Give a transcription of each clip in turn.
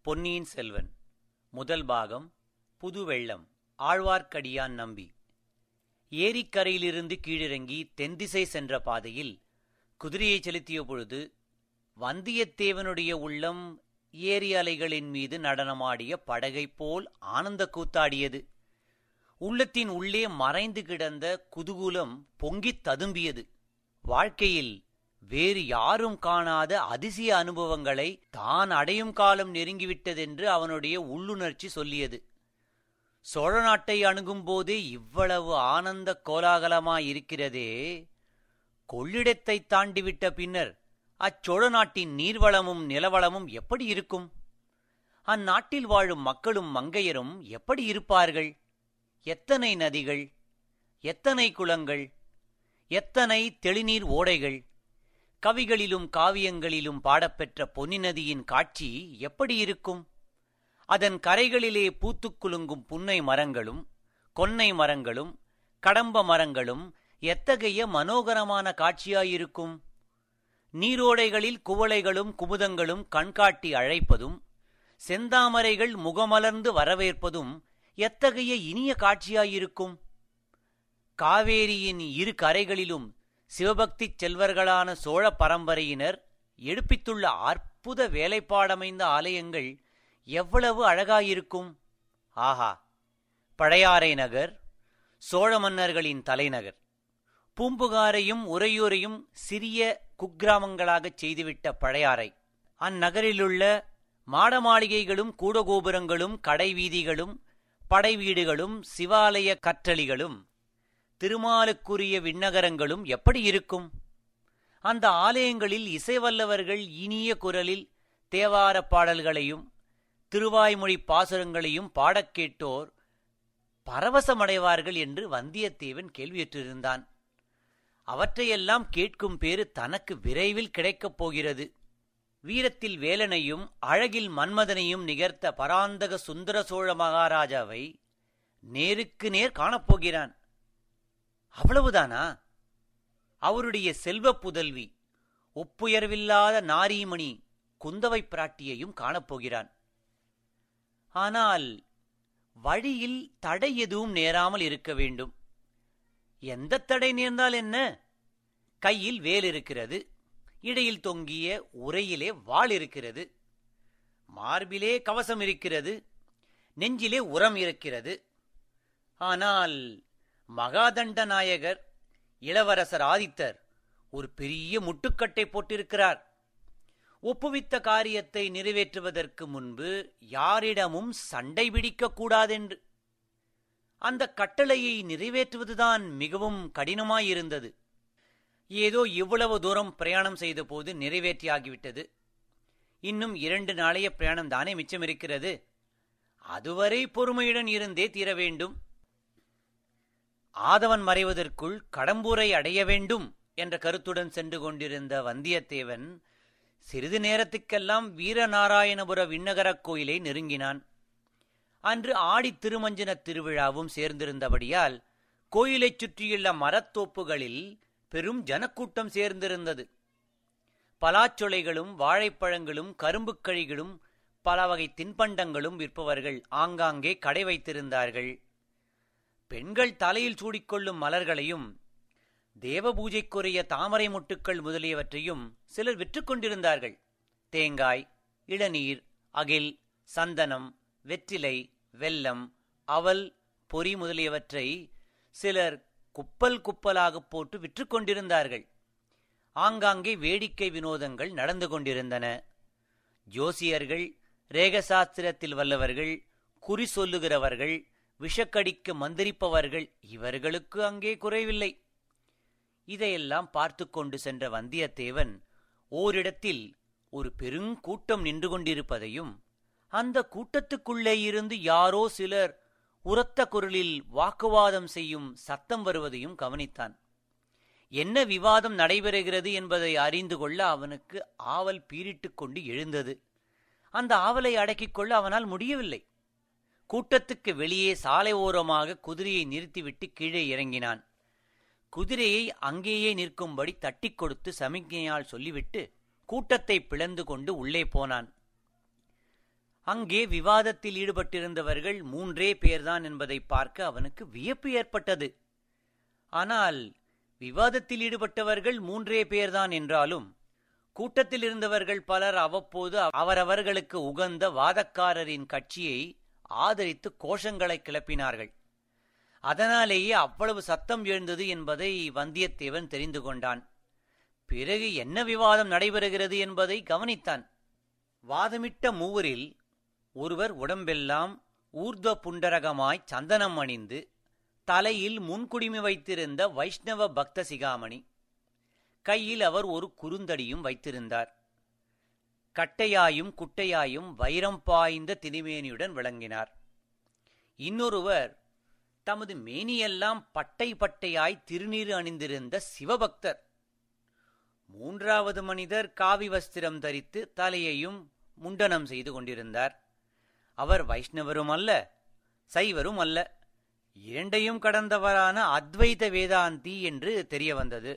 பொன்னியின் செல்வன் முதல் பாகம். புதுவெள்ளம். ஆழ்வார்க்கடியான் நம்பி. ஏரிக்கரையிலிருந்து கீழிறங்கி தென்திசை சென்ற பாதையில் குதிரையை செலுத்திய பொழுது வந்தியத்தேவனுடைய உள்ளம் ஏரி அலைகளின் மீது நடனமாடிய படகைப் போல் ஆனந்த கூத்தாடியது. உள்ளத்தின் உள்ளே மறைந்து கிடந்த குதூகலம் பொங்கித் ததும்பியது. வாழ்க்கையில் வேறு யாரும் காணாத அதிசய அனுபவங்களை தான் அடையும் காலம் நெருங்கிவிட்டதென்று அவனுடைய உள்ளுணர்ச்சி சொல்லியது. சோழ நாட்டை அணுகும் போதே இவ்வளவு ஆனந்த கோலாகலமாயிருக்கிறதே, கொள்ளிடத்தை தாண்டிவிட்ட பின்னர் அச்சோழ நாட்டின் நீர்வளமும் நிலவளமும் எப்படி இருக்கும்? அந்நாட்டில் வாழும் மக்களும் மங்கையரும் எப்படி இருப்பார்கள்? எத்தனை நதிகள், எத்தனை குளங்கள், எத்தனை தெளிநீர் ஓடைகள்! கவிகளிலும் காவியங்களிலும் பாடப்பெற்ற பொன்னி நதியின் காட்சி எப்படி இருக்கும்? அதன் கரைகளிலே பூத்துக் குலுங்கும் புன்னை மரங்களும் கொன்னை மரங்களும் கடம்ப மரங்களும் எத்தகைய மனோகரமான காட்சியாயிருக்கும்! நீரோடைகளில் குவளைகளும் குமுதங்களும் கண்காட்டி அழைப்பதும் செந்தாமரைகள் முகமலர்ந்து வரவேற்பதும் எத்தகைய இனிய காட்சியாயிருக்கும்! காவேரியின் இரு கரைகளிலும் சிவபக்திச் செல்வர்களான சோழ பரம்பரையினர் எடுப்பித்துள்ள அற்புத வேலைப்பாடமைந்த ஆலயங்கள் எவ்வளவு அழகாயிருக்கும்! ஆஹா! பழையாறை நகர், சோழ மன்னர்களின் தலைநகர். பூம்புகாரையும் உறையூரையும் சிறிய குக்கிராமங்களாகச் செய்துவிட்ட பழையாறை, அந்நகரிலுள்ள மாடமாளிகைகளும் கூடகோபுரங்களும் கடைவீதிகளும் படைவீடுகளும் சிவாலய கற்றளிகளும் திருமாலுக்குரிய விண்ணகரங்களும் எப்படி இருக்கும்? அந்த ஆலயங்களில் இசைவல்லவர்கள் இனிய குரலில் தேவாரப் பாடல்களையும் திருவாய்மொழி பாசுரங்களையும் பாடக் கேட்டோர் பரவசமடைவார்கள் என்று வந்தியத்தேவன் கேள்வியுற்றிருந்தான். அவற்றையெல்லாம் கேட்கும் பேறு தனக்கு விரைவில் கிடைக்கப் போகிறது. வீரத்தில் வேலனையும் அழகில் மன்மதனையும் நிகர்த்த பராந்தக சுந்தர சோழ மகாராஜாவை நேருக்கு நேர் காணப்போகிறான். அவ்வளவுதானா? அவருடைய செல்வ புதல்வி ஒப்புயர்வில்லாத நாரீமணி குந்தவை பிராட்டியையும் காணப்போகிறான். ஆனால் வழியில் தடை எதுவும் நேராமல் இருக்க வேண்டும். எந்த தடை நேர்ந்தால் என்ன? கையில் வேல் இருக்கிறது, இடையில் தொங்கிய உரையிலே வாள் இருக்கிறது, மார்பிலே கவசம் இருக்கிறது, நெஞ்சிலே உரம் இருக்கிறது. ஆனால் மகாதண்ட நாயகர் இளவரசர் ஆதித்தர் ஒரு பெரிய முட்டுக்கட்டை போட்டிருக்கிறார். ஒப்புவித்த காரியத்தை நிறைவேற்றுவதற்கு முன்பு யாரிடமும் சண்டை பிடிக்கக் கூடாதென்று. அந்த கட்டளையை நிறைவேற்றுவதுதான் மிகவும் கடினமாயிருந்தது. ஏதோ இவ்வளவு தூரம் பிரயாணம் செய்த போது நிறைவேற்றியாகிவிட்டது. இன்னும் 2 நாளைய பிரயாணம் தானே மிச்சமிருக்கிறது. அதுவரை பொறுமையுடன் இருந்தே தீர வேண்டும். ஆதவன் மறைவதற்குள் கடம்பூரை அடைய வேண்டும் என்ற கருத்துடன் சென்று கொண்டிருந்த வந்தியத்தேவன் சிறிது நேரத்துக்கெல்லாம் வீரநாராயணபுர விண்ணகரக் கோயிலை நெருங்கினான். அன்று ஆடி திருமஞ்சன திருவிழாவும் சேர்ந்திருந்தபடியால் கோயிலைச் சுற்றியுள்ள மரத்தோப்புகளில் பெரும் ஜனக்கூட்டம் சேர்ந்திருந்தது. பலாச்சொலைகளும் வாழைப்பழங்களும் கரும்புக்கழிகளும் பல வகை தின்பண்டங்களும் விற்பவர்கள் ஆங்காங்கே கடை வைத்திருந்தார்கள். பெண்கள் தலையில் சூடிக்கொள்ளும் மலர்களையும் தேவ பூஜைக்குரிய தாமரை முட்டுக்கள் முதலியவற்றையும் சிலர் விற்றுக்கொண்டிருந்தார்கள். தேங்காய், இளநீர், அகில், சந்தனம், வெற்றிலை, வெல்லம், அவல், பொறி முதலியவற்றை சிலர் குப்பல் குப்பலாகப் போட்டு விற்றுக்கொண்டிருந்தார்கள். ஆங்காங்கே வேடிக்கை வினோதங்கள் நடந்து கொண்டிருந்தன. ஜோசியர்கள், ரேகசாஸ்திரத்தில் வல்லவர்கள், குறி சொல்லுகிறவர்கள், விஷக்கடிக்கு மந்திரிப்பவர்கள், இவர்களுக்கு அங்கே குறைவில்லை. இதையெல்லாம் பார்த்து கொண்டு சென்ற வந்தியத்தேவன் ஓரிடத்தில் ஒரு பெருங்கூட்டம் நின்று கொண்டிருப்பதையும் அந்த கூட்டத்துக்குள்ளே இருந்து யாரோ சிலர் உரத்த குரலில் வாக்குவாதம் செய்யும் சத்தம் வருவதையும் கவனித்தான். என்ன விவாதம் நடைபெறுகிறது என்பதை அறிந்து கொள்ள அவனுக்கு ஆவல் பீரிட்டுக் கொண்டு எழுந்தது. அந்த ஆவலை அடக்கிக் கொள்ள அவனால் முடியவில்லை. கூட்டத்துக்கு வெளியே சாலை ஓரமாக குதிரையை நிறுத்திவிட்டு கீழே இறங்கினான். குதிரையை அங்கேயே நிற்கும்படி தட்டி கொடுத்து சமிக்ஞையால் சொல்லிவிட்டு கூட்டத்தை பிளந்து கொண்டு உள்ளே போனான். அங்கே விவாதத்தில் ஈடுபட்டிருந்தவர்கள் 3 பேர்தான் என்பதை பார்க்க அவனுக்கு வியப்பு ஏற்பட்டது. ஆனால் விவாதத்தில் ஈடுபட்டவர்கள் 3 பேர்தான் என்றாலும் கூட்டத்தில் இருந்தவர்கள் பலர் அவ்வப்போது அவரவர்களுக்கு உகந்த வாதக்காரரின் கட்சியை ஆதரித்து கோஷங்களை கிளப்பினார்கள். அதனாலேயே அவ்வளவு சத்தம் எழுந்தது என்பதை வந்தியத்தேவன் தெரிந்து கொண்டான். பிறகு என்ன விவாதம் நடைபெறுகிறது என்பதை கவனித்தான். வாதமிட்ட மூவரில் ஒருவர் உடம்பெல்லாம் ஊர்த்வ புண்டரகமாய் சந்தனம் அணிந்து தலையில் முன்குடுமி வைத்திருந்த வைஷ்ணவ பக்த சிகாமணி. கையில் அவர் ஒரு குறுந்தடியும் வைத்திருந்தார். கட்டையாயும் குட்டையாயும் வைரம் பாய்ந்த திணிமேனியுடன் விளங்கினார். இன்னொருவர் தமது மேனியெல்லாம் பட்டை பட்டையாய் திருநீறு அணிந்திருந்த சிவபக்தர். 3வது மனிதர் காவி வஸ்திரம் தரித்து தலையையும் முண்டனம் செய்து கொண்டிருந்தார். அவர் வைஷ்ணவரும் அல்ல, சைவரும் அல்ல, இரண்டையும் கடந்தவரான அத்வைத வேதாந்தி என்று தெரிய வந்தது.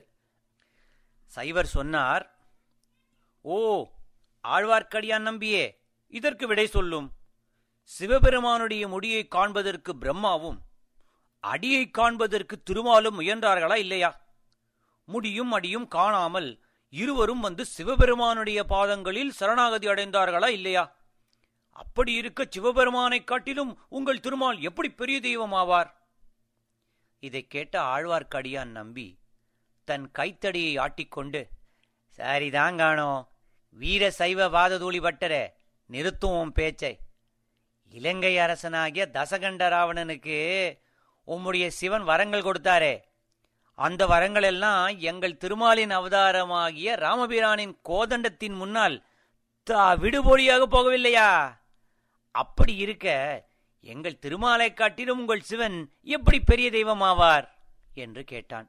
சைவர் சொன்னார், ஓ ஆழ்வார்க்கடியான் நம்பியே, இதற்கு விடை சொல்லும். சிவபெருமானுடைய முடியை காண்பதற்கு பிரம்மாவும் அடியை காண்பதற்கு திருமாலும் முயன்றார்களா இல்லையா? முடியும் அடியும் காணாமல் இருவரும் வந்து சிவபெருமானுடைய பாதங்களில் சரணாகதி அடைந்தார்களா இல்லையா? அப்படி இருக்க சிவபெருமானை காட்டிலும் உங்கள் திருமால் எப்படி பெரிய தெய்வம் ஆவார்? இதை கேட்ட ஆழ்வார்க்கடியான் நம்பி தன் கைத்தடியை ஆட்டிக்கொண்டு, சரிதாங்கானோ வீர சைவ வாததூளி பட்டரே, நிறுத்துவோம் பேச்சை. இலங்கை அரசனாகிய தசகண்ட ராவணனுக்கு உம்முடைய சிவன் வரங்கள் கொடுத்தாரே, அந்த வரங்கள் எல்லாம் எங்கள் திருமாலின் அவதாரமாகிய ராமபிரானின் கோதண்டத்தின் முன்னால் விடுபொழியாக போகவில்லையா? அப்படி இருக்க எங்கள் திருமாலை காட்டிலும் உங்கள் சிவன் எப்படி பெரிய தெய்வமாவார் என்று கேட்டான்.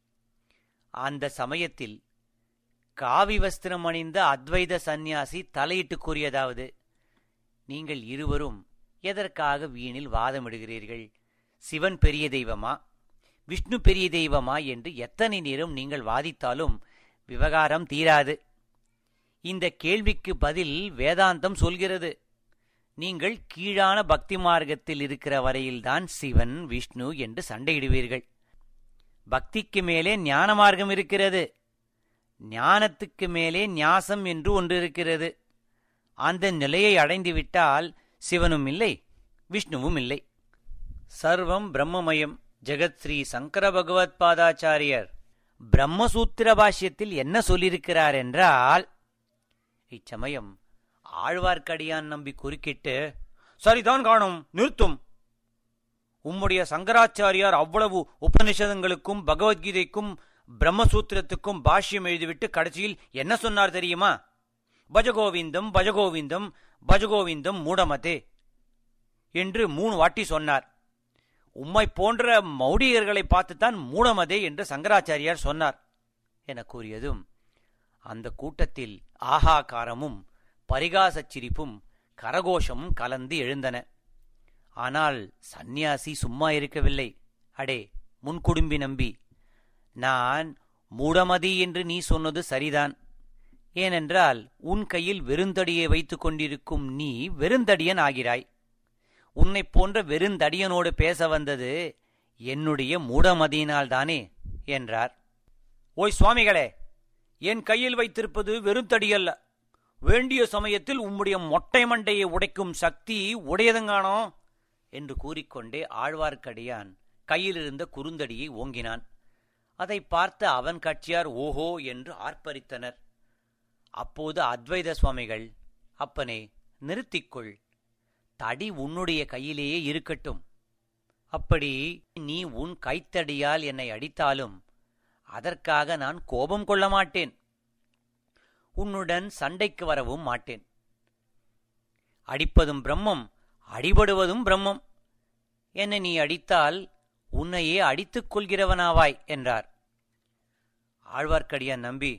அந்த சமயத்தில் காவி வஸ்திரம் அணிந்த அத்வைத சந்நியாசி தலையிட்டு கூறியதாவது, நீங்கள் இருவரும் எதற்காக வீணில் வாதமிடுகிறீர்கள்? சிவன் பெரிய தெய்வமா, விஷ்ணு பெரிய தெய்வமா என்று எத்தனை நேரம் நீங்கள் வாதித்தாலும் விவகாரம் தீராது. இந்த கேள்விக்கு பதில் வேதாந்தம் சொல்கிறது. நீங்கள் கீழான பக்தி மார்க்கத்தில் இருக்கிற வரையில்தான் சிவன் விஷ்ணு என்று சண்டையிடுவீர்கள். பக்திக்கு மேலே ஞான மார்க்கம் இருக்கிறது, ஞானத்துக்கு மேலே ஞாசம் என்று ஒன்று இருக்கிறது. அந்த நிலையை அடைந்துவிட்டால் சிவனும் இல்லை, விஷ்ணுவும் இல்லை. சர்வம் பிரம்மமயம். ஜெகத் ஸ்ரீ சங்கர பகவத் பாதாச்சாரியர் பிரம்மசூத்திர பாஷ்யத்தில் என்ன சொல்லியிருக்கிறார் என்றால், இச்சமயம் ஆழ்வார்க்கடியான் நம்பி குறுக்கிட்டு, சரிதான் காணும், நிறுத்தும். உம்முடைய சங்கராச்சாரியார் அவ்வளவு உபநிஷதங்களுக்கும் பகவத்கீதைக்கும் பிரம்மசூத்திரத்துக்கும் பாஷ்யம் எழுதிவிட்டு கடைசியில் என்ன சொன்னார் தெரியுமா? பஜகோவிந்தம் பஜகோவிந்தம் பஜகோவிந்தம் மூடமதே என்று 3 வாட்டி சொன்னார். உம்மை போன்ற மௌடிகர்களை பார்த்துத்தான் மூடமதே என்று சங்கராச்சாரியார் சொன்னார் என கூறியதும் அந்த கூட்டத்தில் ஆகாகாரமும் பரிகாசச் சிரிப்பும் கரகோஷமும் கலந்து எழுந்தன. ஆனால் சந்நியாசி சும்மா இருக்கவில்லை. அடே முன்குடும்பி நம்பி, நான் மூடமதி என்று நீ சொன்னது சரிதான். ஏனென்றால் உன் கையில் வெறுந்தடியை வைத்துக் கொண்டிருக்கும் நீ வெறுந்தடியன் ஆகிறாய். உன்னை போன்ற வெறுந்தடியனோடு பேச வந்தது என்னுடைய மூடமதியினால்தானே என்றார். ஓய் சுவாமிகளே, என் கையில் வைத்திருப்பது வெறுந்தடியல்ல, வேண்டிய சமயத்தில் உம்முடைய மொட்டை மண்டையை உடைக்கும் சக்தி உடையதுங்கானோ என்று கூறிக்கொண்டே ஆழ்வார்க்கடியான் கையிலிருந்த குறுந்தடியை ஓங்கினான். அதை பார்த்த அவன் கட்சியார் ஓஹோ என்று ஆர்ப்பரித்தனர். அப்போது அத்வைத சுவாமிகள், அப்பனே நிறுத்திக்கொள், தடி உன்னுடைய கையிலேயே இருக்கட்டும். அப்படி நீ உன் கைத்தடியால் என்னை அடித்தாலும் அதற்காக நான் கோபம் கொள்ள மாட்டேன், உன்னுடன் சண்டைக்கு வரவும் மாட்டேன். அடிப்பதும் பிரம்மம், அடிபடுவதும் பிரம்மம். என்னை நீ அடித்தால் உன்னையே அடித்துக் கொள்கிறவனாவாய் என்றார். ஆழ்வார்க்கடியான் நம்பி,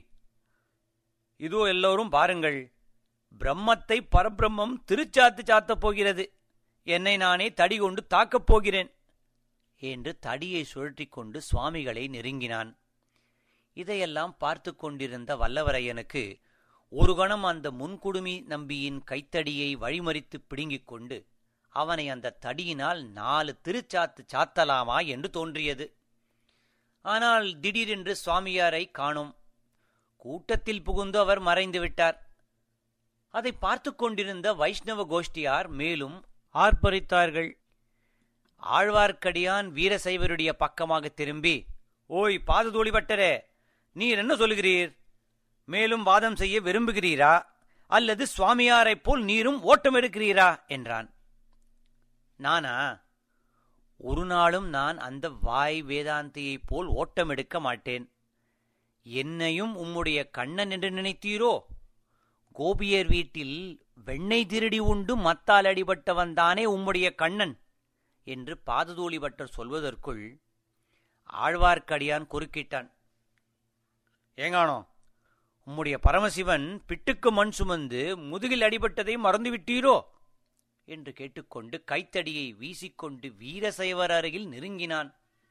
இதோ எல்லோரும் பாருங்கள், பிரம்மத்தை பரபிரம்மம் திருச்சாத்து சாத்தப் போகிறது, என்னை நானே தடி கொண்டு தாக்கப் போகிறேன் என்று தடியை சுழற்றி கொண்டு சுவாமிகளை நெருங்கினான். இதையெல்லாம் பார்த்து கொண்டிருந்த வல்லவரையனுக்கு ஒரு கணம் அந்த முன்குடுமி நம்பியின் கைத்தடியை வழிமறித்து பிடுங்கிக் கொண்டு அவனை அந்த தடியினால் 4 திருச்சாத்து சாத்தலாமா என்று தோன்றியது. ஆனால் திடீரென்று சுவாமியாரை காணோம். கூட்டத்தில் புகுந்து அவர் மறைந்து விட்டார். அதை பார்த்து கொண்டிருந்த வைஷ்ணவ கோஷ்டியார் மேலும் ஆர்ப்பரித்தார்கள். ஆழ்வார்க்கடியான் வீரசைவருடைய பக்கமாக திரும்பி, ஓய் பாததூளி பட்டரே, நீர் என்ன சொல்கிறீர்? மேலும் வாதம் செய்ய விரும்புகிறீரா, அல்லது சுவாமியாரைப் போல் நீரும் ஓட்டம் எடுக்கிறீரா என்றான். நானா? ஒரு நாளும் நான் அந்த வாய் வேதாந்தியைப் போல் ஓட்டம் எடுக்க மாட்டேன். என்னையும் உம்முடைய கண்ணன் என்று நினைத்தீரோ? கோபியர் வீட்டில் வெண்ணெய் திருடி உண்டு மத்தால் அடிபட்டவன்தானே உம்முடைய கண்ணன் என்று பாததூளி பட்டர் சொல்வதற்குள் ஆழ்வார்க்கடியான் குறுக்கிட்டான். ஏங்கானோ, உம்முடைய பரமசிவன் பிட்டுக்கு மண் சுமந்து முதுகில் அடிபட்டதை மறந்துவிட்டீரோ என்று கேட்டுக்கொண்டு கைத்தடியை வீசிக்கொண்டு வீரசைவர் அருகில் நெருங்கினான்.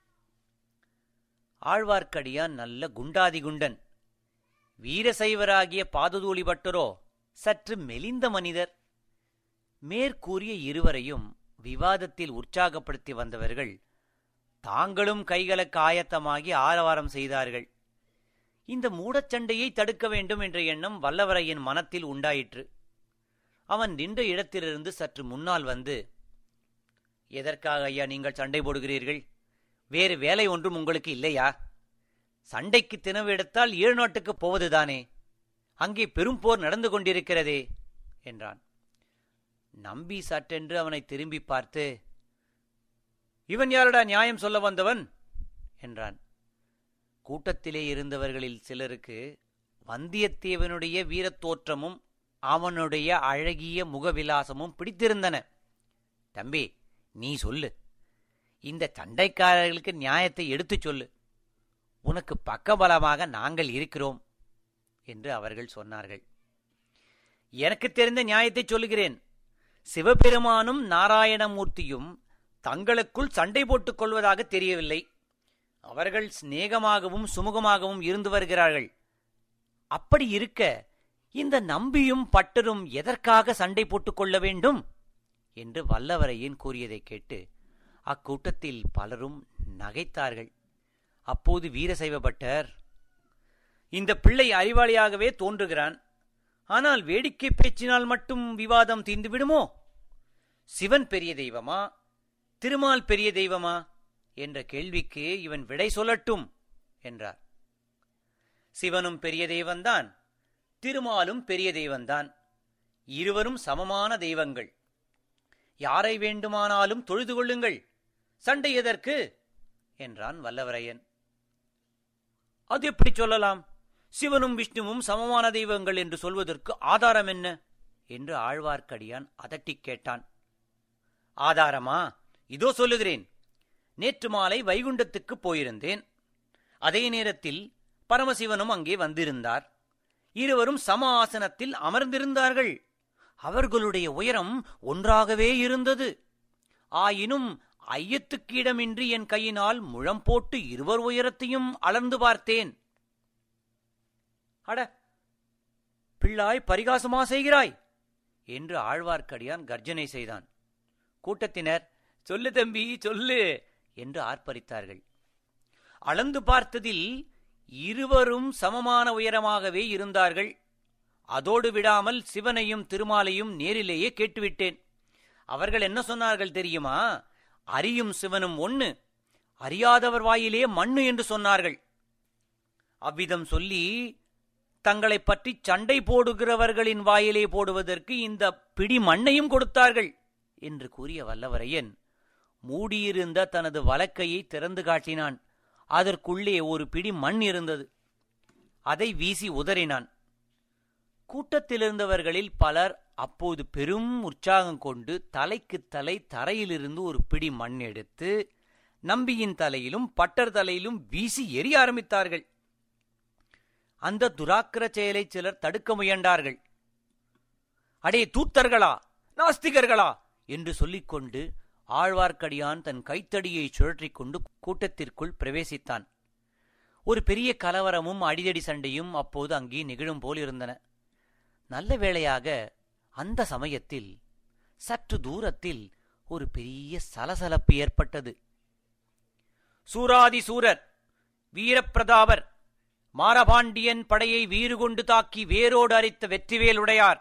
ஆழ்வார்க்கடியான் நல்ல குண்டாதி குண்டன். வீரசைவராகிய பாததூளி பட்டரோ சற்று மெலிந்த மனிதர். மேற்கூறிய இருவரையும் விவாதத்தில் உற்சாகப்படுத்தி வந்தவர்கள் தாங்களும் கைகளுக்கு ஆயத்தமாகி ஆரவாரம் செய்தார்கள். இந்த மூடச்சண்டையை தடுக்க வேண்டும் என்ற எண்ணம் வல்லவரையன் மனத்தில் உண்டாயிற்று. அவன் நின்ற இடத்திலிருந்து சற்று முன்னால் வந்து, எதற்காக ஐயா நீங்கள் சண்டை போடுகிறீர்கள்? வேறு வேலை ஒன்றும் உங்களுக்கு இல்லையா? சண்டைக்கு தினவு எடுத்தால் 7 நாட்டுக்கு போவதுதானே. அங்கே பெரும் போர் நடந்து கொண்டிருக்கிறதே என்றான். நம்பி சட்டென்று அவனை திரும்பி பார்த்து, இவன் யாரடா நியாயம் சொல்ல வந்தவன் என்றான். கூட்டத்திலே இருந்தவர்களில் சிலருக்கு வந்தியத்தேவனுடைய வீரத்தோற்றமும் அவனுடைய அழகிய முகவிலாசமும் பிடித்திருந்தன. தம்பி, நீ சொல்லு, இந்த சண்டைக்காரர்களுக்கு நியாயத்தை எடுத்துச் சொல்லு. உனக்கு பக்கபலமாக நாங்கள் இருக்கிறோம் என்று அவர்கள் சொன்னார்கள். எனக்கு தெரிந்த நியாயத்தை சொல்லுகிறேன். சிவபெருமானும் நாராயணமூர்த்தியும் தங்களுக்குள் சண்டை போட்டுக் கொள்வதாக தெரியவில்லை. அவர்கள் சிநேகமாகவும் சுமூகமாகவும் இருந்து வருகிறார்கள். அப்படி இருக்க இந்த நம்பியும் பட்டரும் எதற்காக சண்டை போட்டுக் கொள்ள வேண்டும் என்று வல்லவரையன் கூறியதை கேட்டு அக்கூட்டத்தில் பலரும் நகைத்தார்கள். அப்போது வீரசைவ பட்டர், இந்த பிள்ளை அறிவாளியாகவே தோன்றுகிறான். ஆனால் வேடிக்கை பேச்சினால் மட்டும் விவாதம் தீர்ந்து விடுமோ? சிவன் பெரிய தெய்வமா, திருமால் பெரிய தெய்வமா என்ற கேள்விக்கு இவன் விடை சொல்லட்டும் என்றார். சிவனும் பெரிய தெய்வந்தான், திருமாலும் பெரிய தெய்வந்தான். இருவரும் சமமான தெய்வங்கள். யாரை வேண்டுமானாலும் தொழுது கொள்ளுங்கள், சண்டை எதற்கு என்றான் வல்லவரையன். அது எப்படி சொல்லலாம்? சிவனும் விஷ்ணுவும் சமமான தெய்வங்கள் என்று சொல்வதற்கு ஆதாரம் என்ன என்று ஆழ்வார்க்கடியான் அதட்டிக் கேட்டான். ஆதாரமா? இதோ சொல்லுகிறேன். நேற்று மாலை வைகுண்டத்துக்கு போயிருந்தேன். அதே நேரத்தில் பரமசிவனும் அங்கே வந்திருந்தார். இருவரும் சம ஆசனத்தில் அமர்ந்திருந்தார்கள். அவர்களுடைய உயரம் ஒன்றாகவே இருந்தது. ஆயினும் ஐயத்துக்கு இடமின்றி என் கையினால் முழம் போட்டு இருவர் உயரத்தையும் அளந்து பார்த்தேன். அட பிள்ளாய், பரிகாசமா செய்கிறாய் என்று ஆழ்வார்க்கடியான் கர்ஜனை செய்தான். கூட்டத்தினர், சொல்லு தம்பி சொல்லு என்று ஆர்ப்பரித்தார்கள். அளந்து பார்த்ததில் இருவரும் சமமான உயரமாகவே இருந்தார்கள். அதோடு விடாமல் சிவனையும் திருமாலையும் நேரிலேயே கேட்டுவிட்டேன். அவர்கள் என்ன சொன்னார்கள் தெரியுமா? அறியும் சிவனும் ஒண்ணு, அறியாதவர் வாயிலே மண்ணு என்று சொன்னார்கள். அவ்விதம் சொல்லி தங்களை பற்றி சண்டை போடுகிறவர்களின் வாயிலே போடுவதற்கு இந்த பிடி மண்ணையும் கொடுத்தார்கள் என்று கூறிய வல்லவரையன் மூடியிருந்த தனது வலக்கையை திறந்து காட்டினான். அதற்குள்ளே ஒரு பிடி மண் இருந்தது. அதை வீசி உதறினான். கூட்டத்திலிருந்தவர்களில் பலர் அப்போது பெரும் உற்சாகம் கொண்டு தலைக்கு தலை தரையிலிருந்து ஒரு பிடி மண் எடுத்து நம்பியின் தலையிலும் பட்டர் தலையிலும் வீசி எரிய ஆரம்பித்தார்கள். அந்த துராக்கிர செயலை சிலர் தடுக்க முயன்றார்கள். அடே தூத்தர்களா, நாஸ்திகர்களா என்று சொல்லிக்கொண்டு ஆழ்வார்க்கடியான் தன் கைத்தடியை சுழற்றிக் கொண்டு கூட்டத்திற்குள் பிரவேசித்தான். ஒரு பெரிய கலவரமும் அடிதடி சண்டையும் அப்போது அங்கே நிகழும் போல் இருந்தன. நல்ல வேளையாக அந்த சமயத்தில் சற்று தூரத்தில் ஒரு பெரிய சலசலப்பு ஏற்பட்டது. சூராதி சூரர் வீரப்பிரதாபர் மாரபாண்டியன் படையை வீறு கொண்டு தாக்கி வேரோடு அரித்த வெற்றிவேலுடையார்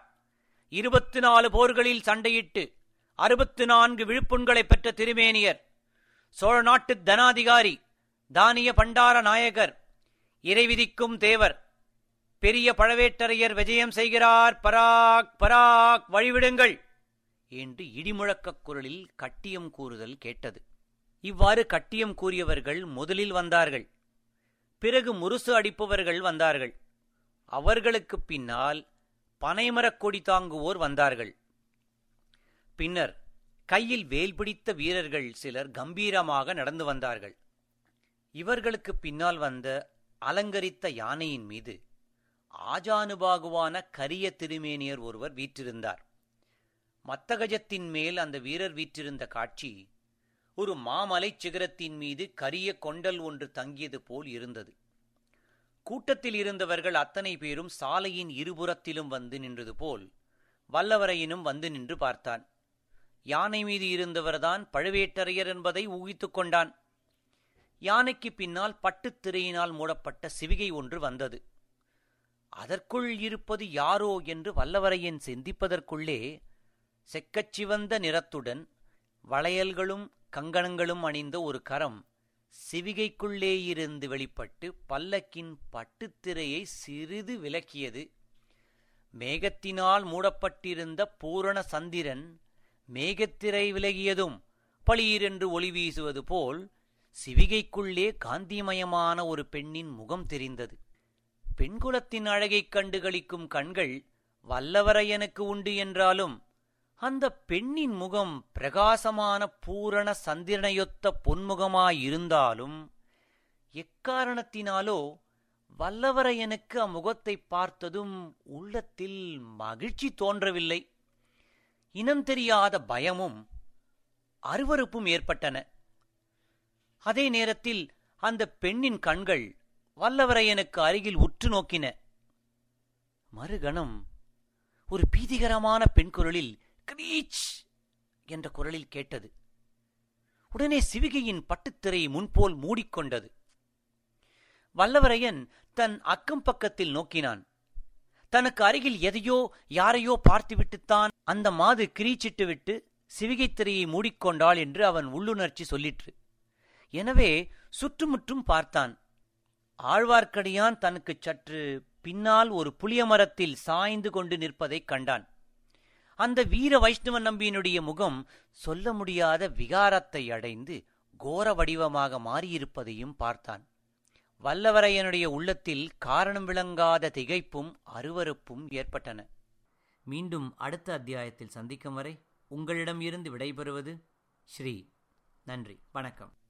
24 போர்களில் சண்டையிட்டு 64 விழுப்புண்களைப் பெற்ற திருமேனியர், சோழ நாட்டு தனாதிகாரி, தானிய பண்டார நாயகர், இறைவிதிக்கும் தேவர், பெரிய பழவேட்டரையர் விஜயம் செய்கிறார், பராக் பராக் வழிவிடுங்கள் என்று இடிமுழக்கக் குரலில் கட்டியம் கூறுதல் கேட்டது. இவ்வாறு கட்டியம் கூறியவர்கள் முதலில் வந்தார்கள். பிறகு முரசு அடிப்பவர்கள் வந்தார்கள். அவர்களுக்குப் பின்னால் பனைமரக் கொடி தாங்குவோர் வந்தார்கள். பின்னர் கையில் வேல் பிடித்த வீரர்கள் சிலர் கம்பீரமாக நடந்து வந்தார்கள். இவர்களுக்கு பின்னால் வந்த அலங்கரித்த யானையின் மீது ஆஜானுபாகுவான கரிய திருமேனியர் ஒருவர் வீற்றிருந்தார். மத்தகஜத்தின் மேல் அந்த வீரர் வீற்றிருந்த காட்சி ஒரு மாமலைச் சிகரத்தின் மீது கரிய கொண்டல் ஒன்று தங்கியது போல் இருந்தது. கூட்டத்தில் இருந்தவர்கள் அத்தனை பேரும் சாலையின் இருபுறத்திலும் வந்து நின்றது போல் வல்லவரையனும் வந்து நின்று பார்த்தான். யானை மீது இருந்தவர்தான் பழுவேட்டரையர் என்பதை ஊகித்துக் கொண்டான். யானைக்கு பின்னால் பட்டுத் திரையினால் மூடப்பட்ட சிவிகை ஒன்று வந்தது. அதற்குள் இருப்பது யாரோ என்று வல்லவரையன் சிந்திப்பதற்குள்ளே செக்கச்சிவந்த நிறத்துடன் வளையல்களும் கங்கணங்களும் அணிந்த ஒரு கரம் சிவிகைக்குள்ளே இருந்து வெளிப்பட்டு பல்லக்கின் பட்டுத்திரையை சிறிது விலக்கியது. மேகத்தினால் மூடப்பட்டிருந்த பூரண சந்திரன் மேகத்திரை விலகியதும் பளீரென்று ஒளி வீசுவது போல் சிவிகைக்குள்ளே காந்திமயமான ஒரு பெண்ணின் முகம் தெரிந்தது. பெண்குலத்தின் அழகைக் கண்டு களிக்கும் கண்கள் வல்லவரையனுக்கு உண்டு என்றாலும் அந்த பெண்ணின் முகம் பிரகாசமான பூரண சந்திரனையொத்த பொன்முகமாயிருந்தாலும் எக்காரணத்தினாலோ வல்லவரையனுக்கு அம்முகத்தை பார்த்ததும் உள்ளத்தில் மகிழ்ச்சி தோன்றவில்லை. இனம் தெரியாத பயமும் அருவருப்பும் ஏற்பட்டன. அதே நேரத்தில் அந்த பெண்ணின் கண்கள் வல்லவரையனுக்கு அருகில் உற்று நோக்கின. மறுகணம் ஒரு பீதிகரமான பெண் குரலில் கிரீச் என்ற குரலில் கேட்டது. உடனே சிவிகையின் பட்டுத்திரை முன்போல் மூடிக்கொண்டது. வல்லவரையன் தன் அக்கம் பக்கத்தில் நோக்கினான். தனக்கு அருகில் எதையோ யாரையோ பார்த்துவிட்டுத்தான் அந்த மாது கிரீச்சிட்டு விட்டு சிவிகை திரையை மூடிக்கொண்டாள் என்று அவன் உள்ளுணர்ச்சி சொல்லிற்று. எனவே சுற்றுமுற்றும் பார்த்தான். ஆழ்வார்க்கடியான் தனக்கு சற்று பின்னால் ஒரு புளிய மரத்தில் சாய்ந்து கொண்டு நிற்பதைக் கண்டான். அந்த வீர வைஷ்ணவ நம்பியினுடைய முகம் சொல்ல முடியாத விகாரத்தை அடைந்து கோர வடிவமாக மாறியிருப்பதையும் பார்த்தான். வல்லவரையனுடைய உள்ளத்தில் காரணம் விளங்காத திகைப்பும் அருவருப்பும் ஏற்பட்டன. மீண்டும் அடுத்த அத்தியாயத்தில் சந்திக்கும் வரை உங்களிடம் இருந்து விடைபெறுவது ஸ்ரீ. நன்றி, வணக்கம்.